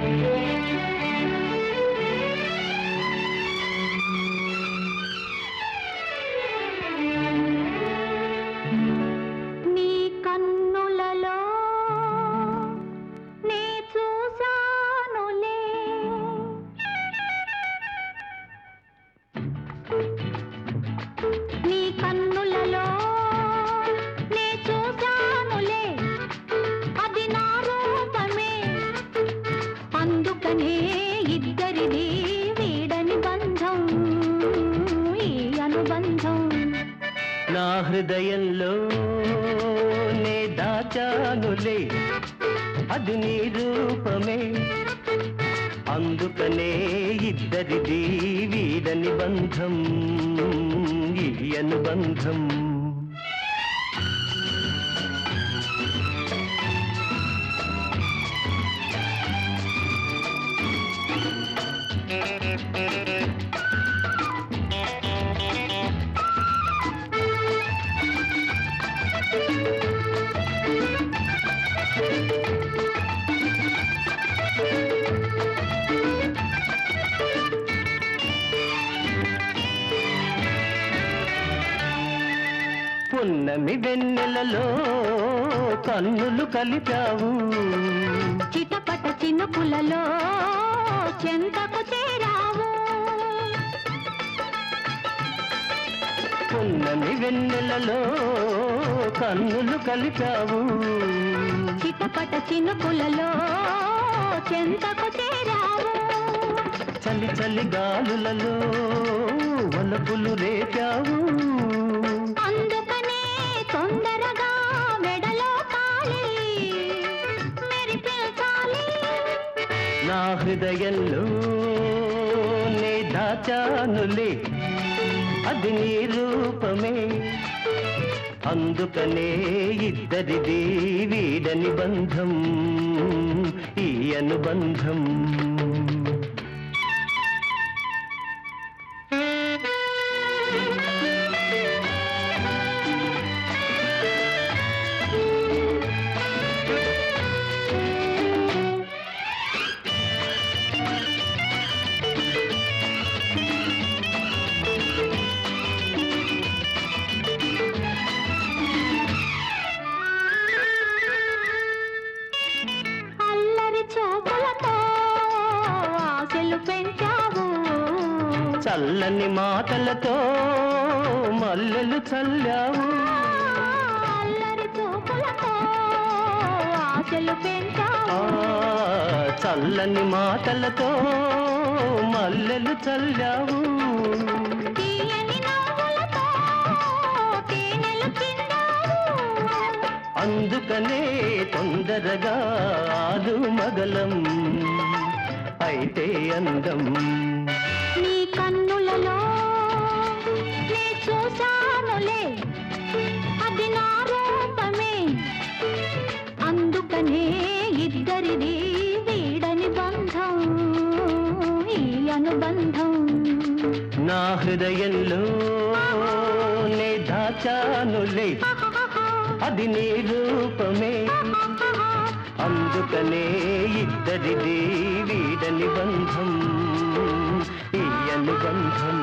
నీ కన్నులలో నే చూసానులే, నీ కన్నులలో నే చూసానులే, అది నా రూపమే. అందుకనే ఇద్దరిది వీడని బంధం, ఈ అనుబంధం. నా హృదయంలో నే దాచానులే, అది నీ రూపమే. అందుకనే ఇద్దరిది వీడని బంధం, ఈ అనుబంధం. పున్నమి వెన్నెలలో కన్నులు కలిపావు, చిటపట చినుకులలో చెంతకు చేరావు. పున్నమి వెన్నెలలో కన్నులు కలిపావు, చిటపట చినుకులలో చెంతకు చేరావు. చలి చలి గాలులలో వలపులు రేపావు. అందుకనే తొందరగా మెడలో తాళి మెరిపించాలి. నా హృదయంలో నే దాచానులే, అది నీ రూపమే. అందుకనే ఇద్దరిది వీడని బంధం, ఈ అనుబంధం. చల్లని మాటలతో మల్లెలు చల్లావు, అల్లరి చూపులతో ఆశలు పెంచావు. చల్లని మాటలతో మల్లెలు చల్లావు, తీయని నవ్వులతో తేనెలు చిందావు. అందుకనే తొందరగా ఆలు మగలం అయితే అందం. నీ కన్నులలో నే చూసానులే, అది నా రూపమే. అందుకనే ఇద్దరిది వీడని బంధం, ఈ అనుబంధం. నా హృదయంలో నే దాచానులే, అది నీ రూపమే. అందుకనే ఇద్దరిది వీడని బంధం, ఈ అనుబంధం.